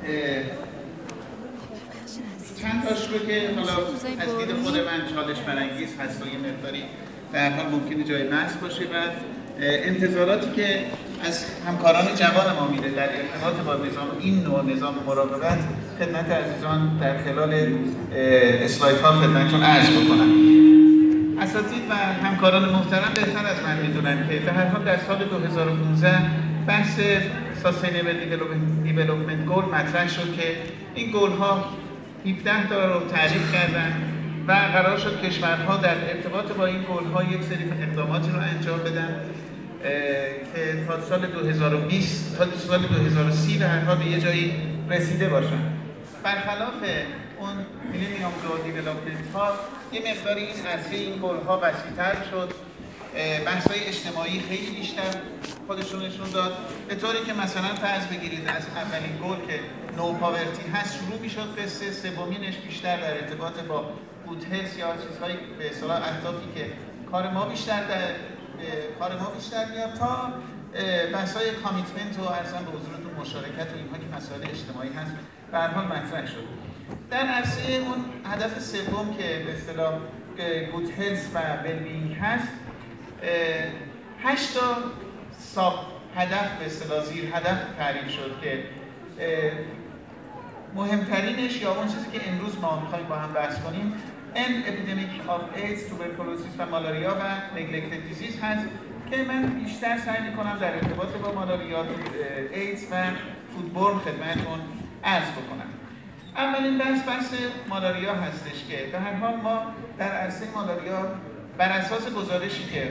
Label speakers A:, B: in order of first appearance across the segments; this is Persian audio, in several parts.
A: چند تاش رو که حالا از دید خود من چالش برانگیز هست و یه مقداری در حال ممکنه جای بحث باشه و انتظاراتی که از همکاران جوان ما میره در ارتباط با نظام این نوع نظام مراقبت خدمت عزیزان در خلال اسلایدها خدمتتون عرض بکنم. اساتید و همکاران محترم بهتر از من میدونن که به هر حال در سال 2015 بحث Sustainable Development Goal مطرح شد که این گل ها 17 تا رو تعریف کردن و قرار شد کشورها در ارتباط با این گل ها یک سری اقداماتی رو انجام بدن که تا سال 2020 تا سال 2030 به هر حال به یه جایی رسیده باشن. برخلاف اون میلینیوم گول دیولپمنت ها یه مقداری این عرصه این گل ها وسیع‌تر شد، بحث‌های اجتماعی خیلی بیشتر خودشون نشون داد، به طوری که مثلا فرض بگیرید از اولین گل که نو پاورتی هست شروع میشد قصه، سومینش بیشتر در ارتباط با گود هلث یا چیزهایی به اصطلاح اهدافی که کار ما بیشتر میاد تا بحث‌های کامیتمنت و ارزم به حضورتون مشارکت و اینها که مسائل اجتماعی هست به هر حال مطرح شد. در عرصه اون هدف سوم که به اصطلاح گود هلث و ویلبینگ هست 8 تا ساب هدف به اصطلاح زیر هدف تعریف شد که مهمترینش یا اون چیزی که امروز ما می‌خوایم با هم بحث کنیم End Epidemic of AIDS, Tuberculosis و مالاریا و Neglected Disease هست که من بیشتر سعی می‌کنم در ارتباط با مالاریا، ایدز و فودبورن خدمتتون عرض بکنم. اولین بحث مالاریا هستش که به هر حال ما در عرصه مالاریا بر اساس گزارشی که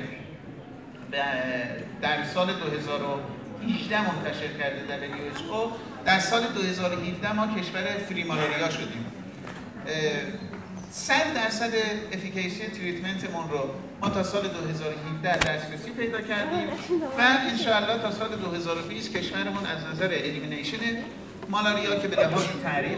A: در سال 2018 منتشر کرده WHO در سال 2017 ما کشور فری مالاریا شدیم. 100% افیکیسی تریتمنتمون رو ما تا سال 2017 دسترسی پیدا کردیم و انشاءالله تا سال 2020 کشورمون از نظر الیمینیشن مالاریا که به لحاظ تعریف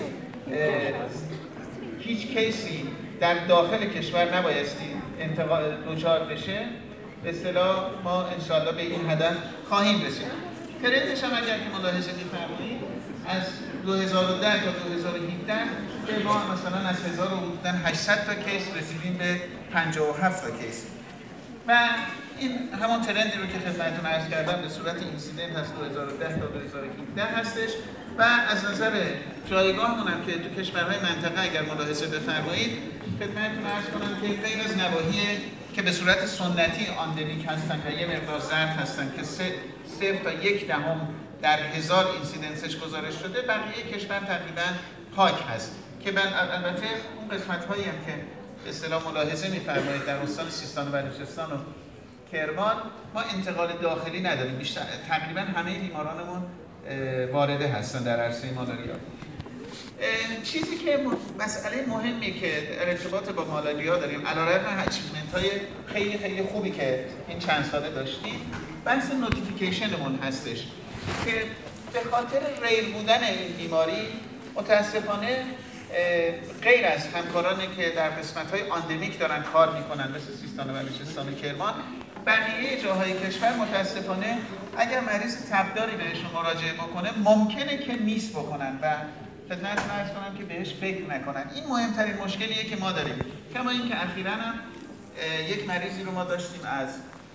A: هیچ کیسی در داخل کشور نبایستی دچار بشه، به اصطلاح ما انشاءالله به این هدف خواهیم رسید. ترندش هم اگر که ملاحظه می‌فرمایید از 2010 تا 2017 که ما مثلا از 1800 تا کیس رسیدیم به 57 تا کیس و این همون ترندی رو که خدمتتون عرض کردم به صورت اینسیدنت از 2010 تا 2017 هستش و از نظر جایگاهمون هم که تو کشورهای منطقه اگر ملاحظه بفرمایید خدمتتون عرض کنم که غیر از نواحی که به صورت سنتی آندمیک هستن که یه مقدار زرد هستن که 0 تا 1 دهم در 1000 اینسیدنسش گزارش شده، بقیه کشور تقریبا پاک هست که البته اون قسمت‌هایی هم که به اصطلاح ملاحظه می‌فرمایید در استان سیستان و بلوچستان و کرمان ما انتقال داخلی نداریم، بیشتر تقریبا همه بیمارانمون وارده هستن در عرصه مالاریا. چیزی که مسئله مهمی که در ارتباط با مالاریا داریم علیرغم اچیومنت‌های خیلی خیلی خوبی که این چند ساله داشتیم بحث نوتیفیکیشنمون هستش که به خاطر ریل بودن این بیماری متاسفانه غیر از همکارانی که در قسمت‌های آندمیک دارن کار میکنن مثل سیستان و بلوچستان و کرمان، بقیه جاهای کشور متاسفانه اگر مریض تبداری بهشون مراجعه بکنه ممکنه که میس بکنن و خدمتتون عرض کنم که بهش فکر نکنن. این مهمترین مشکلیه که ما داریم. کما اینکه اخیراً هم یک مریضی رو ما داشتیم از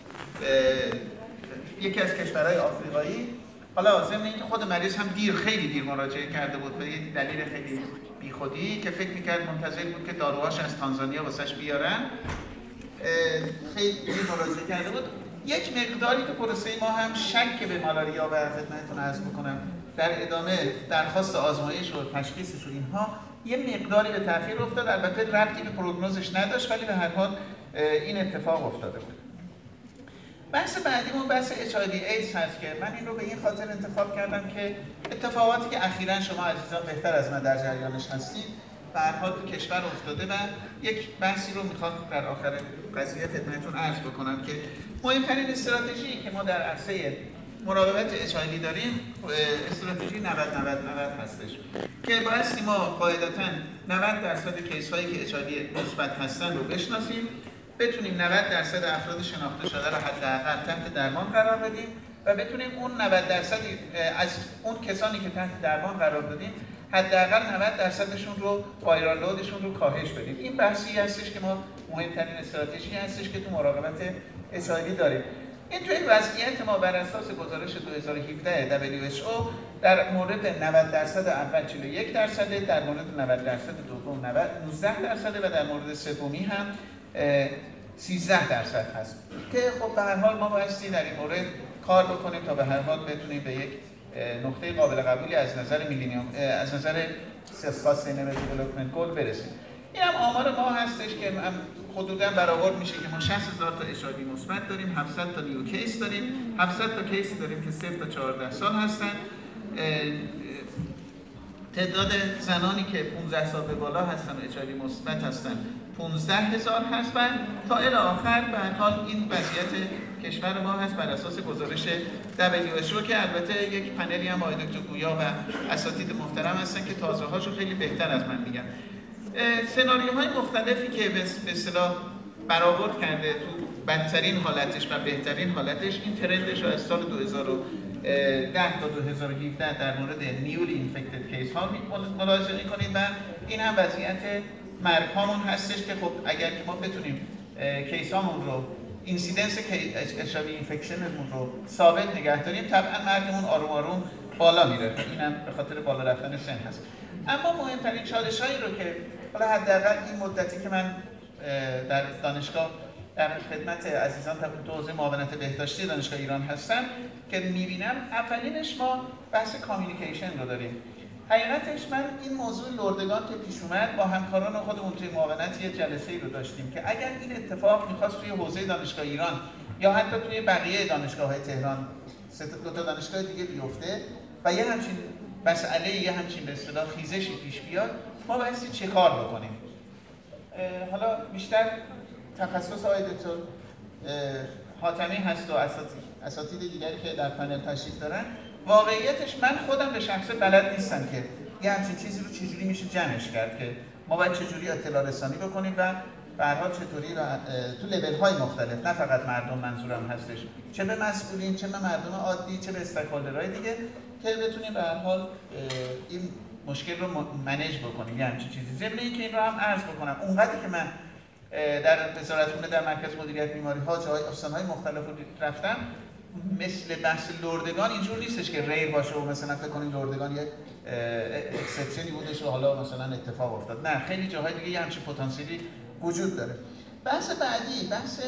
A: یکی از کشورهای آفریقایی، حالا ضمن اینکه خود مریض هم خیلی دیر مراجعه کرده بود به یک دلیل خیلی بیخودی که فکر می‌کرد منتظر بود که داروهاش از تانزانیا واسش بیارن، خیلی دیر مراجعه کرده بود. یک مقداری تو پروسه ما هم شک به مالاریا و خدمتتون عرض بکنم در ادامه درخواست آزمایش و تشخیصش و اینها یه مقداری به تأخیر افتاد، البته ربطی به پروگنوزش نداشت ولی به هر حال این اتفاق افتاده بود. بحث بعدیمون بحث HIV AIDS هست که من این رو به این خاطر انتخاب کردم که اتفاقاتی که اخیراً شما عزیزان بهتر از من در جریانش هستید به هر حال تو کشور افتاده و یک بحثی رو میخوام در آخر قضیه خدمتتون عرض بکنم که مهمترین استراتژی که ما در عرصه مراقبت HIV داریم استراتژی 90-90-90 هستش که بایستی ما قاعدتاً 90% کیس هایی که HIV مثبت هستن رو بشناسیم، بتونیم 90% افراد شناخته شده رو حداقل تحت درمان قرار بدیم و و بتونیم اون 90% از اون کسانی که تحت درمان قرار دادیم حداقل 90%شون رو وایرال لودشون رو کاهش بدیم. این بحثی هستش که ما مهمترین استراتژی هستش که تو مراقبت HIV داریم. این توی وضعیت ما بر اساس گزارش 2017 WHO در مورد 90% اول 41%، در مورد 90% دوم 19% و در مورد سومی هم 13% هست که خب به هر حال ما بایستی در این مورد کار بکنیم تا به هر حال بتونیم به یک نقطه قابل قبولی از نظر از نظر Sustainable Development Goal برسیم. این هم آمار ما هستش که حدوداً برآورد میشه که ما 60,000 تا HIV مثبت داریم، 700 تا نیو کیس داریم، 700 تا کیس داریم که 0 تا 14 سال هستن. تعداد زنانی که 15 سال به بالا هستن و HIV مثبت هستن 15,000 هست و تا الی آخر به هر حال این وضعیت کشور ما هست بر اساس گزارش WHO که البته یک پنلی هم آقای دکتر گویا و اساتید محترم هستن که تازه هاشو خیلی بهتر از من میگن. سناریوهای مختلفی که به اصطلاح برآورد کرده تو بدترین حالتش و بهترین حالتش، این ترندش رو از سال 2010 تا 2017 در مورد نیولی اینفکتد کیس ها ملاحظه می‌کنید و این هم وضعیت مرگ هامون هستش که خب اگر که ما بتونیم کیس هامون رو اینسیدنس HIV اینفکشنمون رو ثابت نگه داریم طبعا مرگمون آروم آروم بالا میره. اینم به خاطر بالا رفتن سن هست. اما مهمترین چالش‌هایی رو که حالا حداقل این مدتی که من در دانشگاه در خدمت عزیزان تو حوزه معاونت بهداشتی دانشگاه ایران هستم که می‌بینم، اولینش ما بحث کامیونیکیشن رو داریم. حقیقتش من این موضوع لردگان که پیش اومد با همکاران خودمون توی معاونت یه جلسه‌ای رو داشتیم که اگر این اتفاق می‌خواست توی حوزه دانشگاه ایران یا حتی توی بقیه دانشگاه‌های تهران دو تا دانشگاه دیگه بیفته و یه همچین مسئله یه همچین به اصطلاح خیزشی پیش بیاد، ما بایستی چه کار بکنیم. حالا بیشتر تخصص آقای دکتر حاتمی هست و اساتید دیگری که در پنل تشریف دارن. واقعیتش من خودم به شخصه بلد نیستم که یه همچین چیزی رو چجوری میشه جمعش کرد، که ما باید چجوری اطلاع رسانی بکنیم و به هر حال چطوری تو لول‌های مختلف، نه فقط مردم منظورم هستش، چه به مسئولین، چه به مردم عادی، چه به استیک‌هولدرهای دیگه، که بتونیم به هر حال این مشکل رو منیج بکنیم. یه همچین چیزی. ضمن اینکه این رو هم عرض بکنم، اونقدری که من در وزارتخونه در مرکز مدیریت بیماری‌ها جای استان‌های مختلف رو رفتم، مثل بحث لردگان اینجور نیستش که ریر باشه و مثلا فکر کنیم لردگان یک اکسپشنی بودش و حالا مثلا اتفاق افتاد. نه، خیلی جاهای دیگه یه همچین پتانسیلی وجود داره. بحث بعدی بحث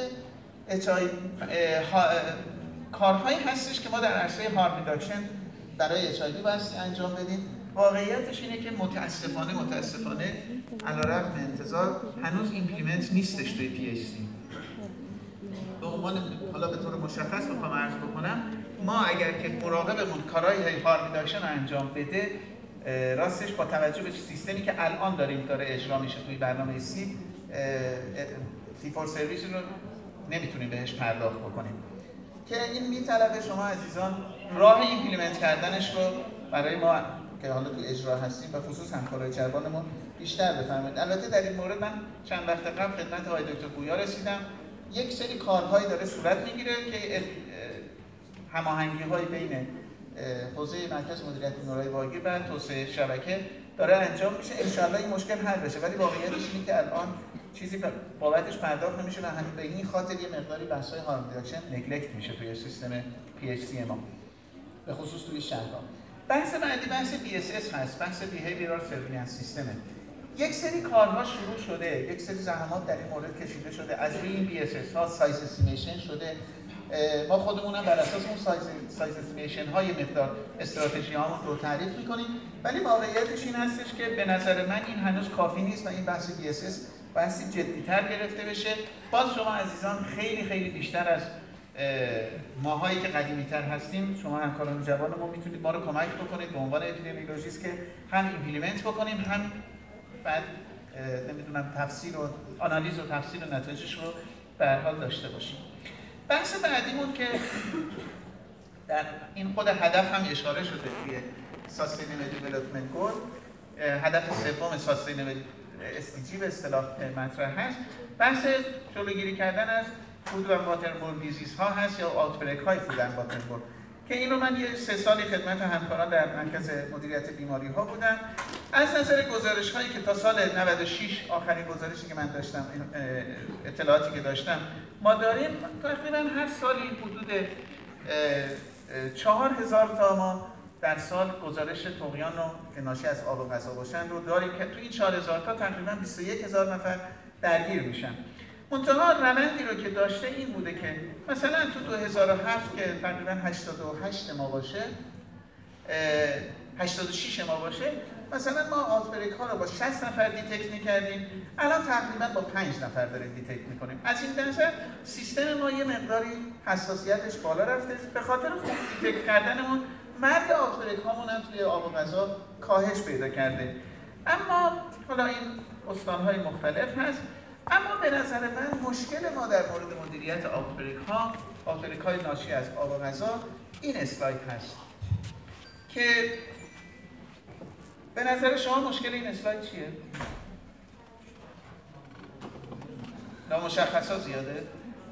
A: کارهایی هستش که ما در عرصه هارم ریداکشن برای HIV بایستی انجام بدیم. واقعیتش اینه که متاسفانه علیرغم انتظار هنوز ایمپلیمنت نیستش توی PhD. به عنوان حالا به طور مشخص بخوام عرض بکنم، ما اگر که مراقبمون کارهای هارم ریداکشن انجام بده، راستش با توجه به سیستمی که الان داره اجرا میشه توی برنامه سی فور سرویس رو نمیتونیم بهش پرداخت بکنیم، که این میطلبه شما عزیزان راه ایمپلیمنت کردنش رو برای ما که حالا تو اجرا هستیم و خصوص همکارای چربانمون بیشتر بفرمایید. البته در این مورد من چند وقت قبل خدمت آقای دکتر گویا رسیدم، یک سری کارهایی داره صورت میگیره که هماهنگی‌های بین حوزه مرکز مدیریت بیماری‌های واگیر و توسعه شبکه داره انجام میشه. ان شاءالله این مشکل حل بشه، ولی واقعیتش اینه که الان چیزی بابتش پرداخت نمیشه و همین به این خاطر یه مقداری بحث‌های هارم ریداکشن نگلکت میشه توی سیستم PHC ما، به خصوص توی شهرها. بحث بعدی بحث BSS هست، بحث Behavioral Surveillance System. یک سری کارها شروع شده، یک سری زحمات در این مورد کشیده شده، از روی این BSS ها سایز استیمیشن شده. ما خودمون هم بر اساس اون سایز استیمیشن های مقدار استراتژی هامون رو تعریف می‌کنیم، ولی واقعیتش این هستش که به نظر من این هنوز کافی نیست و این بحث BSS بحثی جدی‌تر گرفته بشه. باز شما عزیزان خیلی بیشتر از ماهایی که قدیمی‌تر هستیم، شما همکاران جوانمون میتونید ما رو کمک بکنید به عنوان اپیدمیولوژیست که هم ایمپلیمنت بکنیم، هم بعد نمیدونم تفسیر و آنالیز و تفسیر و نتایجش رو به هر حال داشته باشیم. بحث بعدیمون که در این خود هدف هم اشاره شده توی Sustainable Development Goal، هدف سوم Sustainable SDG به اصطلاح مطرح هست، بحث جلوگیری کردن از فود و واتربورن دیزیز ها هست یا آوتبریک های فود و واتربورن. که اینو من یه 3 سالی خدمت همکاران در مرکز مدیریت بیماری‌ها بودم. از نظر گزارش‌هایی که تا سال 96 آخرین گزارشی که من داشتم، اطلاعاتی که داشتم، ما داریم تقریباً هر سالی حدود 4000 تا ما در سال گزارش طغیان رو که ناشی از آب و غذا باشن رو داریم که تو این 4000 تا تقریباً 21000 نفر درگیر میشن. منتها روندی رو که داشته این بوده که مثلا تو 2007 که تقریباً 88 ما باشه، 86 ما باشه، مثلا ما آوتبریک ها رو با 60 نفر دیتکت می‌کردیم، الان تقریباً با 5 نفر داریم دیتکت می‌کنیم. از این نظر سیستم ما یه مقداری حساسیتش بالا رفته، به خاطر خوب دیتکت کردنمون مرگ آوتبریک هامون هم توی آب و غذا کاهش پیدا کرده. اما حالا این استان‌های مختلف هست. اما به نظر من مشکل ما در مورد مدیریت آوتبریک های ناشی از آب و غذا این اسلاید هست که به نظر شما مشکل این اسلاید چیه؟ نامشخصا زیاده؟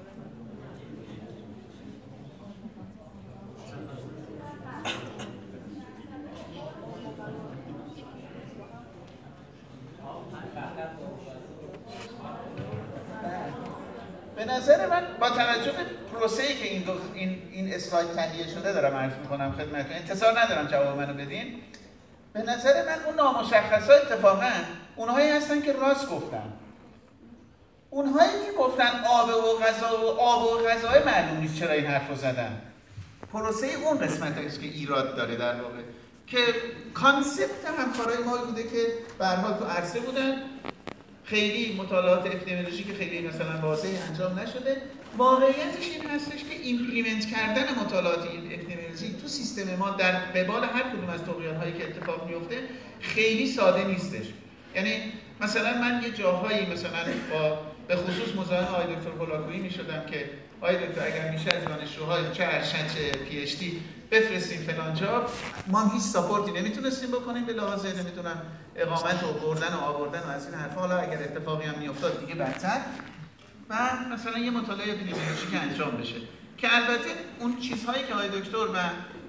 A: به نظر من با توجه به پروسه‌ای که این اسلاید تهیه شده دارم عرض می‌کنم خدمتتون، انتظار ندارم جواب منو بدین. به نظر من اون نامشخصا اتفاقاً اونهایی هستن که راست گفتن. اونهایی که گفتن آب و غذا معلوم نیست چرا این حرف رو زدن. پروسه اون قسمت است که ایراد داره در واقع، که کانسپت همکارای ما بوده که به هر حال تو عرصه بودن، خیلی مطالعات اپیدمیولوژیک خیلی مثلا واضحی انجام نشده. واقعیتش این هستش که ایمپلیمنت کردن مطالعات اپیدمیولوژیک تو سیستم ما در قبال هر کدوم از طغیان‌هایی که اتفاق میفته خیلی ساده نیستش. یعنی مثلا من یه جاهایی مثلا با به خصوص مزاحم آقای دکتر هولاکویی میشدم که آقای دکتر اگر میشه از دانشجوها چه ارشد چه پی اچ دی بفرستیم فلان جا، ما هیچ ساپورتی نمیتونستیم بکنیم به لحاظ نمیدونم اقامت و بردن و آوردن و از این حرفا. حالا اگر اتفاقی هم میافتاد دیگه بدتر. و مثلا یه مطالعه اپیدمیولوژیک انجام بشه که البته اون چیزهایی که آقای دکتر و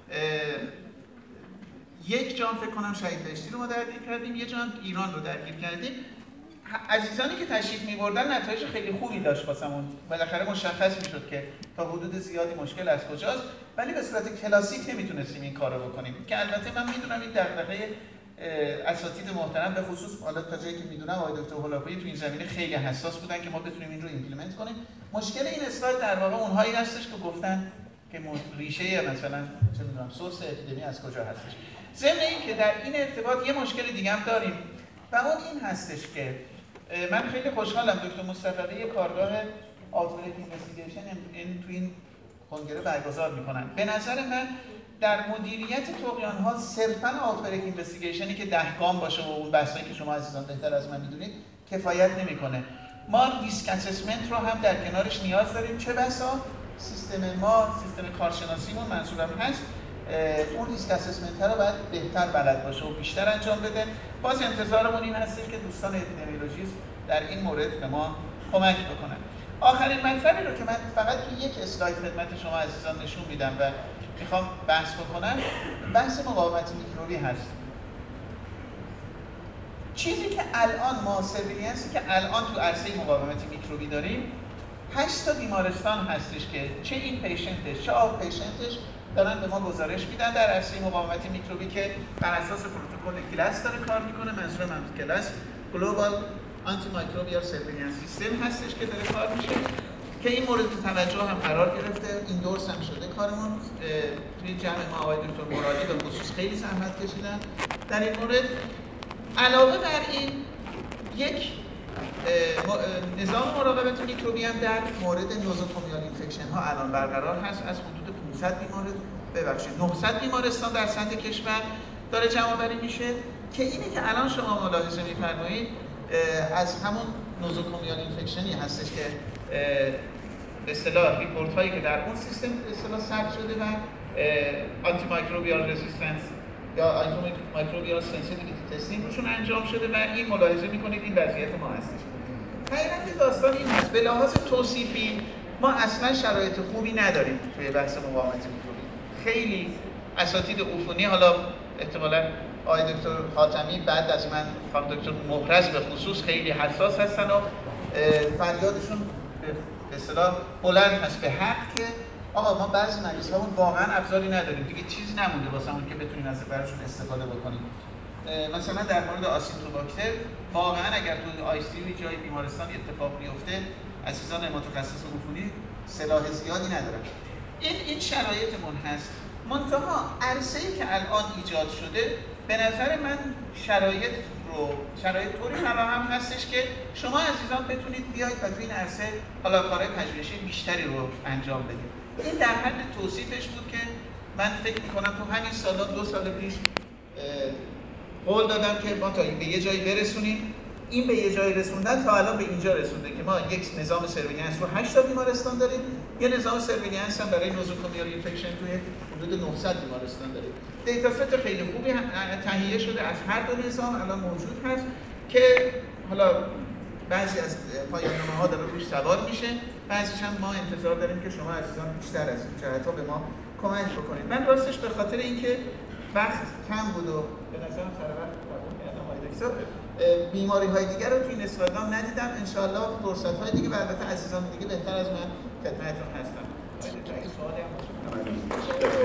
A: یک جام فکر کنم شهید بهشتی رو ما درگیر کردیم، یه جام ایران رو درگیر کردیم. عزیزانی که تشریف می‌بردن نتایج خیلی خوبی داشت واسمون. بالاخره مشخص می‌شد که تا حدود زیادی مشکل از کجاست، ولی به صورت کلاسیک نمیتونستیم این کارو بکنیم. که البته من میدونم این دغدغه اساتید محترم به خصوص حالا تا جایی که میدونم آقای دکتر هولاکویی تو این زمینه خیلی حساس بودن که ما بتونیم این رو ایمپلمنت کنیم. مشکل این اسلاید در واقع اونهایی هستش که گفتن که ریشه مثلا چه می‌دونم سورس اپیدمی از کجا هستش. ضمن اینکه در این ارتباط یه مشکل دیگه هم داریم و اون این هستش که من خیلی خوشحالم دکتر مصطفی یه کارگاه آوتبریک اینوستیگیشن تو این کنگره برگزار میکنن. به نظر من در مدیریت طغیان‌ها صرفاً آوتبریک اینوستیگیشنی که 10 گام باشه و اون بحثایی که شما عزیزان بهتر از من میدونید کفایت نمیکنه. ما ریسک اسسمنت رو هم در کنارش نیاز داریم، چه بسا سیستم ما، سیستم کارشناسیمون منظورم هست، اون ریسک اسسمنت رو باید بهتر بلد باشه و بیشتر انجام بده. باز انتظارمون این هست که دوستان اپیدمیولوژیست در این مورد به ما کمک بکنن. آخرین مطلبی رو که من فقط تو یک اسلاید خدمت شما عزیزان نشون میدم و میخوام بحث بکنم، بحث مقاومت میکروبی هست. چیزی که الان ما سرویلنسی که الان تو عرصه مقاومت میکروبی داریم، 8 تا بیمارستان هستش که چه این پیشنتش چه آوت پیشنتش دارن به ما گزارش میدن در عرصه مقاومت میکروبی که بر اساس پروتکل کلاس داره کار میکنه. منظورم هم کلاس گلوبال آنتی مایکروبیال سرویلنس سیستم هستش که داره کار میشه که این مورد توجه هم قرار گرفته، این دورس هم شده کارمون. توی جمع ما آقای دکتر مرادی به خصوص خیلی زحمت کشیدن در این مورد. علاوه بر این یک نظام مراقبت میکروبی هم در مورد نوزوکومیال اینفکشن ها الان برقرار هست. از حدود 900 بیمارستان در سطح کشور داره جمع آوری میشه که اینی که الان شما ملاحظه می‌فرمایید از همون نوزوکومیال اینفکشنی هستش که به اصطلاح ریپورت هایی که در اون سیستم به اصطلاح ثبت شده و آنتی مایکروبیال رزिस्टنس یا آنتی مایکروبیال سنسیتیویتی تستینگ روشون انجام شده و این ملاحظه می‌کنید این وضعیت ما هستش. حقیقت داستان این هست به لحاظ توصیفی ما اصلا شرایط خوبی نداریم توی بحث مقاومت میکروبی. خیلی اساتید عفونی، حالا احتمالاً آقای دکتر حاتمی بعد از من، خانم دکتر مهرز به خصوص خیلی حساس هستن و فریادشون به اصطلاح بلند هست به حق که آقا ما بعضی مریض هامون واقعا ابزاری نداریم دیگه، چیزی نمونده واسمون که بتونیم از براشون استفاده بکنیم. مثلا در مورد آسیمتوباکتر واقعا اگر تو آی سی یو جای بیمارستان اتفاق بیفته عزیزان متخصص عفونی سلاح زیادی ندارن. این شرایطمون هست. منتها عرصه‌ای که الان ایجاد شده به نظر من شرایط طوری فراهم هستش که شما عزیزان بتونید بیاید و توی این عرصه حالا کارهای پژوهشی بیشتری رو انجام بدید. این در حد توصیفش بود که من فکر می‌کنم تو همین سالا 2 سال پیش قول دادم که ما تا این به یه جایی برسونیم. این به یه جایی رسوندن تا الان به اینجا رسونده که ما یک نظام سرویلنس رو 8 تا بیمارستان داریم، یه نظام سرویلنس هم برای نوزوکومیال اینفکشن توی حدود 900 بیمارستان داریم. دیتاست خیلی خوبی تهیه شده از هر دو نظام الان موجود هست که حالا بعضی از پایان‌نامه‌ها داره روش سوار میشه، بعضیش هم ما انتظار داریم که شما عزیزان بیشتر از این جهت‌ها به ما کمک بکنید. من راستش به خاطر اینکه وقت کم بود و به نظرم سر وقت بیماری‌های دیگر رو توی این اسلایدام ندیدم. انشاءالله فرصت‌های دیگه و البته عزیزان دیگه بهتر از من خدمتتون هستم. سوالی هم باشه.